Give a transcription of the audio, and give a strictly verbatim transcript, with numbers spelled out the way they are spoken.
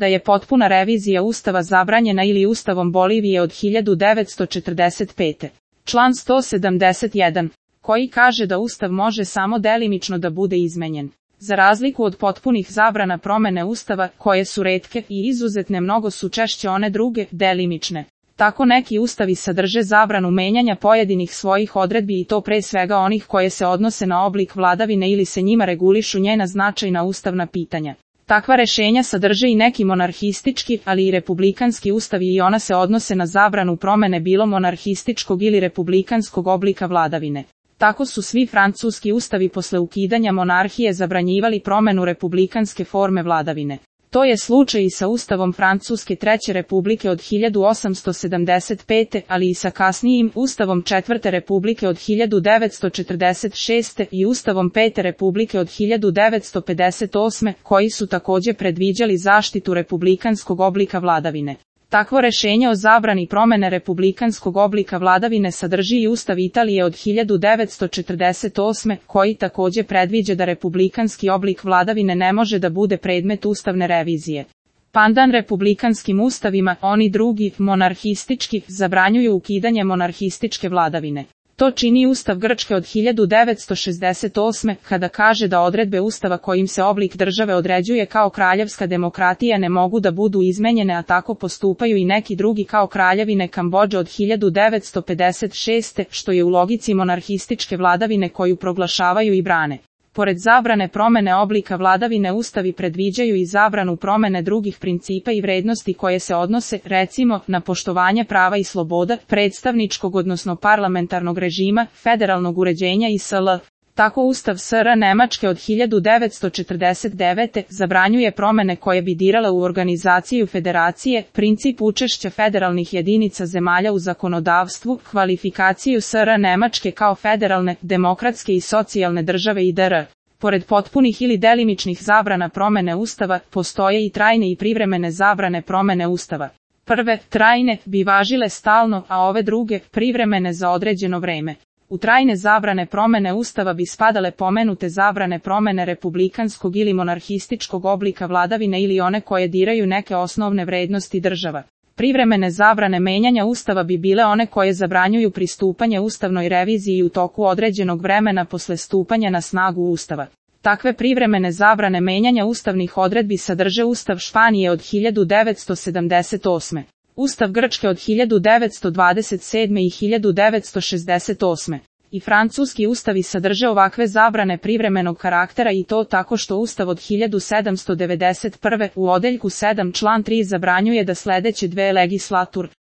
da je potpuna revizija Ustava zabranjena ili Ustavom Bolivije od hiljadu devetsto četrdeset pete. Član sto sedamdeset jedan, koji kaže da Ustav može samo delimično da bude izmenjen. Za razliku od potpunih zabrana promene Ustava, koje su retke i izuzetne, mnogo su češće one druge, delimične. Tako neki ustavi sadrže zabranu menjanja pojedinih svojih odredbi i to pre svega onih koje se odnose na oblik vladavine ili se njima regulišu njena značajna ustavna pitanja. Takva rešenja sadrže i neki monarhistički, ali i republikanski ustavi i ona se odnose na zabranu promene bilo monarhističkog ili republikanskog oblika vladavine. Tako su svi francuski ustavi posle ukidanja monarhije zabranjivali promenu republikanske forme vladavine. To je slučaj i sa Ustavom Francuske Treće republike od hiljadu osamsto sedamdeset pete, ali i sa kasnijim Ustavom Četvrte republike od hiljadu devetsto četrdeset šeste i Ustavom Pete republike od hiljadu devetsto pedeset osme, koji su takođe predviđali zaštitu republikanskog oblika vladavine. Takvo rešenje o zabrani promene republikanskog oblika vladavine sadrži i Ustav Italije od hiljadu devetsto četrdeset osme, koji takođe predviđa da republikanski oblik vladavine ne može da bude predmet ustavne revizije. Pandan republikanskim ustavima, oni drugi, monarhistički, zabranjuju ukidanje monarhističke vladavine. To čini Ustav Grčke od hiljadu devetsto šezdeset osme, kada kaže da odredbe Ustava kojim se oblik države određuje kao kraljevska demokratija ne mogu da budu izmenjene, a tako postupaju i neki drugi kao kraljevine Kambodže od hiljadu devetsto pedeset šeste, što je u logici monarhističke vladavine koju proglašavaju i brane. Pored zabrane promene oblika vladavine ustavi predviđaju i zabranu promene drugih principa i vrednosti koje se odnose, recimo, na poštovanje prava i sloboda, predstavničkog odnosno parlamentarnog režima, federalnog uređenja i sl. Tako Ustav S R Nemačke od hiljadu devetsto četrdeset devete zabranjuje promene koje bi dirale u organizaciju federacije, princip učešća federalnih jedinica zemalja u zakonodavstvu, kvalifikaciju S R Nemačke kao federalne, demokratske i socijalne države i dr. Pored potpunih ili delimičnih zabrana promene Ustava, postoje i trajne i privremene zabrane promene Ustava. Prve, trajne, bi važile stalno, a ove druge, privremene za određeno vreme. U trajne zabrane promene Ustava bi spadale pomenute zabrane promene republikanskog ili monarhističkog oblika vladavine ili one koje diraju neke osnovne vrednosti država. Privremene zabrane menjanja Ustava bi bile one koje zabranjuju pristupanje ustavnoj reviziji u toku određenog vremena posle stupanja na snagu Ustava. Takve privremene zabrane menjanja ustavnih odredbi sadrže Ustav Španije od hiljadu devetsto sedamdeset osme. Ustav Grčke od hiljadu devetsto dvadeset sedme i hiljadu devetsto šezdeset osme. I francuski ustavi sadrže ovakve zabrane privremenog karaktera i to tako što Ustav od hiljadu sedamsto devedeset prve u odeljku sedam član tri zabranjuje da sledeće dve legislatur,